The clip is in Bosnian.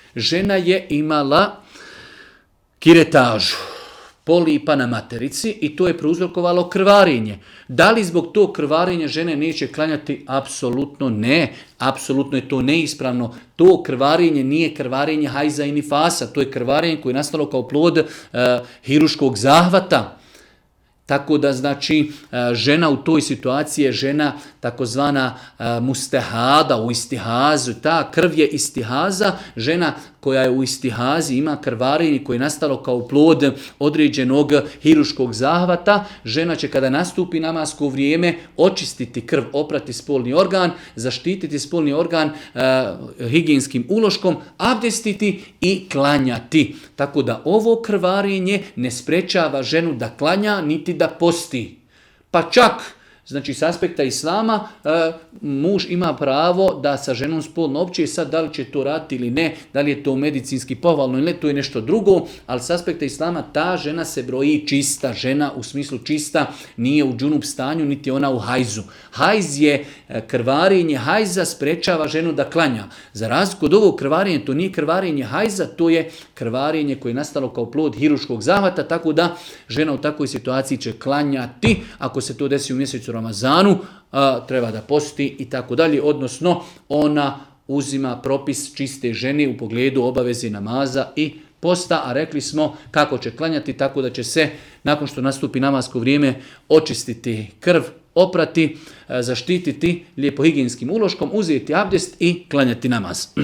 žena je imala kiretažu, polipa na materici i to je prouzrokovalo krvarenje. Da li zbog tog krvarenja žene neće klanjati? Apsolutno ne. Apsolutno je to neispravno. To krvarenje nije krvarenje hajza i nifasa. To je krvarenje koje je nastalo kao plod hiruškog zahvata. Tako da znači žena u toj situaciji je žena takozvana mustehada u istihazu. Ta krv je istihaza, žena koja je u istihazi ima krvarenje koje je nastalo kao plod određenog hiruškog zahvata. Žena će kada nastupi namasko vrijeme očistiti krv, oprati spolni organ, zaštititi spolni organ higijenskim uloškom, abdestiti i klanjati. Tako da ovo krvarenje ne sprečava ženu da klanja niti da posti. Pa čak, znači s aspekta islama, muž ima pravo da sa ženom spolno opće, sad da li će to raditi ili ne, da li je to medicinski pohvalno ili ne, to je nešto drugo, ali s aspekta islama ta žena se broji čista, žena u smislu čista, nije u džunup stanju, niti ona u hajzu. Hajz je krvarenje hajza sprečava ženu da klanja. Za razliku od ovog krvarenja, to nije krvarenje hajza, to je krvarenje koje je nastalo kao plod hiruškog zahvata, tako da žena u takvoj situaciji će klanjati. Ako se to desi u mjesecu Ramazanu, treba da posti i tako dalje, odnosno ona uzima propis čiste žene u pogledu obaveze namaza i posta, a rekli smo kako će klanjati, tako da će se nakon što nastupi namasko vrijeme očistiti krv, oprati, zaštititi lijepo higijenskim uloškom, uzeti abdest i klanjati namaz.